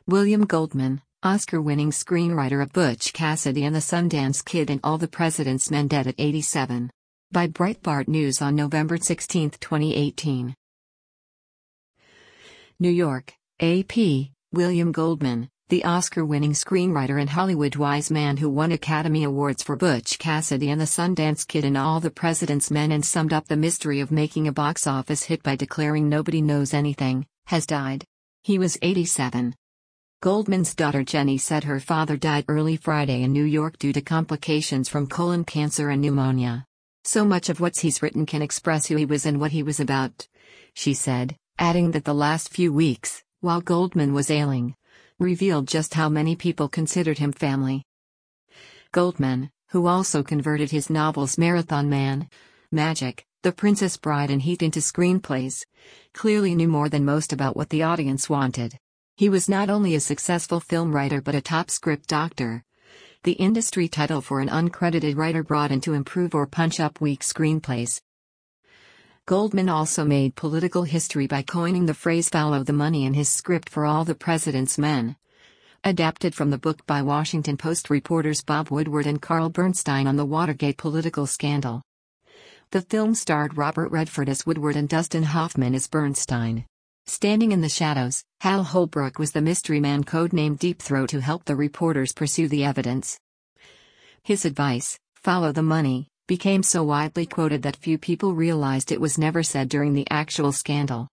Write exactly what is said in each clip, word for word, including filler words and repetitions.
William Goldman, Oscar-winning screenwriter of Butch Cassidy and the Sundance Kid and All the President's Men, dead at eighty-seven. By Breitbart News on November sixteenth, twenty eighteen. New York, A P, William Goldman, the Oscar-winning screenwriter and Hollywood-wise man who won Academy Awards for Butch Cassidy and the Sundance Kid and All the President's Men and summed up the mystery of making a box office hit by declaring nobody knows anything, has died. He was eighty-seven. Goldman's daughter Jenny said her father died early Friday in New York due to complications from colon cancer and pneumonia. "So much of what he's written can express who he was and what he was about," she said, adding that the last few weeks, while Goldman was ailing, revealed just how many people considered him family. Goldman, who also converted his novels Marathon Man, Magic, The Princess Bride and Heat into screenplays, clearly knew more than most about what the audience wanted. He was not only a successful film writer but a top script doctor, the industry title for an uncredited writer brought in to improve or punch up weak screenplays. Goldman also made political history by coining the phrase "follow the money" in his script for All the President's Men, adapted from the book by Washington Post reporters Bob Woodward and Carl Bernstein on the Watergate political scandal. The film starred Robert Redford as Woodward and Dustin Hoffman as Bernstein. Standing in the shadows, Hal Holbrook was the mystery man codenamed Deep Throat who helped the reporters pursue the evidence. His advice, "follow the money," became so widely quoted that few people realized it was never said during the actual scandal.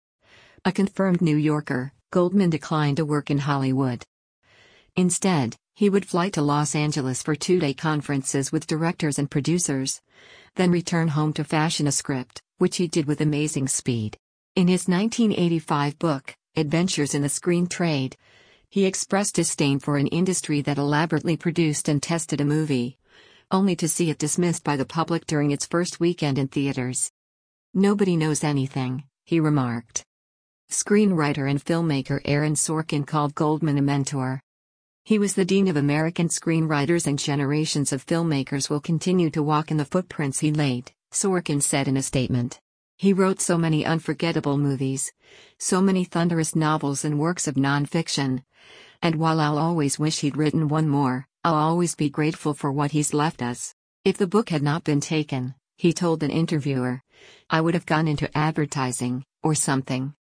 A confirmed New Yorker, Goldman declined to work in Hollywood. Instead, he would fly to Los Angeles for two-day conferences with directors and producers, then return home to fashion a script, which he did with amazing speed. In his nineteen eighty-five book, Adventures in the Screen Trade, he expressed disdain for an industry that elaborately produced and tested a movie, only to see it dismissed by the public during its first weekend in theaters. "Nobody knows anything," he remarked. Screenwriter and filmmaker Aaron Sorkin called Goldman a mentor. "He was the dean of American screenwriters and generations of filmmakers will continue to walk in the footprints he laid," Sorkin said in a statement. "He wrote so many unforgettable movies, so many thunderous novels and works of non-fiction. And while I'll always wish he'd written one more, I'll always be grateful for what he's left us. If the book had not been taken," he told an interviewer, "I would have gone into advertising, or something."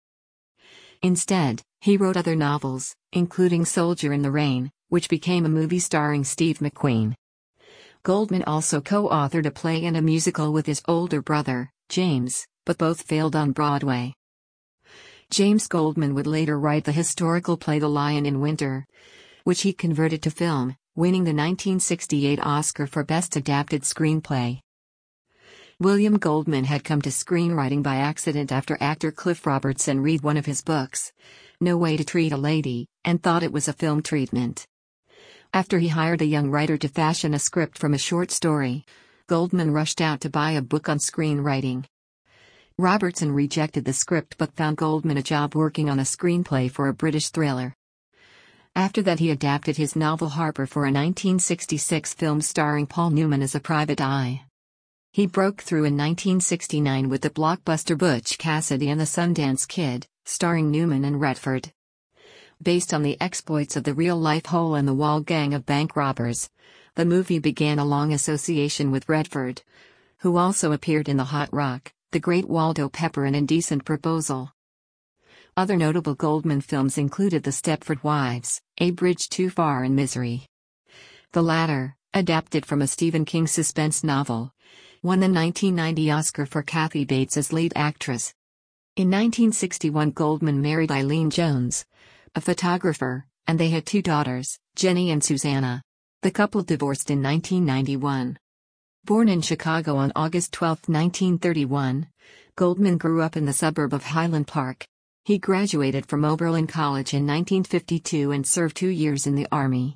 Instead, he wrote other novels, including Soldier in the Rain, which became a movie starring Steve McQueen. Goldman also co-authored a play and a musical with his older brother, James, but both failed on Broadway. James Goldman would later write the historical play The Lion in Winter, which he converted to film, winning the nineteen sixty-eight Oscar for Best Adapted Screenplay. William Goldman had come to screenwriting by accident after actor Cliff Robertson read one of his books, No Way to Treat a Lady, and thought it was a film treatment. After he hired a young writer to fashion a script from a short story, Goldman rushed out to buy a book on screenwriting. Robertson rejected the script but found Goldman a job working on a screenplay for a British thriller. After that he adapted his novel Harper for a nineteen sixty-six film starring Paul Newman as a private eye. He broke through in nineteen sixty-nine with the blockbuster Butch Cassidy and the Sundance Kid, starring Newman and Redford. Based on the exploits of the real-life hole-in-the-wall gang of bank robbers, the movie began a long association with Redford, who also appeared in The Hot Rock, The Great Waldo Pepper and Indecent Proposal. Other notable Goldman films included The Stepford Wives, A Bridge Too Far and Misery. The latter, adapted from a Stephen King suspense novel, won the nineteen ninety Oscar for Kathy Bates as lead actress. In nineteen sixty-one Goldman married Eileen Jones, a photographer, and they had two daughters, Jenny and Susanna. The couple divorced in nineteen ninety-one. Born in Chicago on August twelfth, nineteen thirty-one, Goldman grew up in the suburb of Highland Park. He graduated from Oberlin College in nineteen fifty-two and served two years in the Army.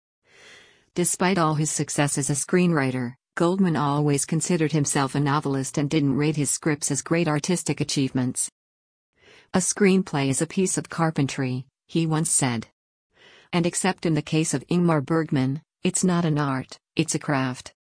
Despite all his success as a screenwriter, Goldman always considered himself a novelist and didn't rate his scripts as great artistic achievements. "A screenplay is a piece of carpentry," he once said. And except in the case of Ingmar Bergman, it's not an art, it's a craft.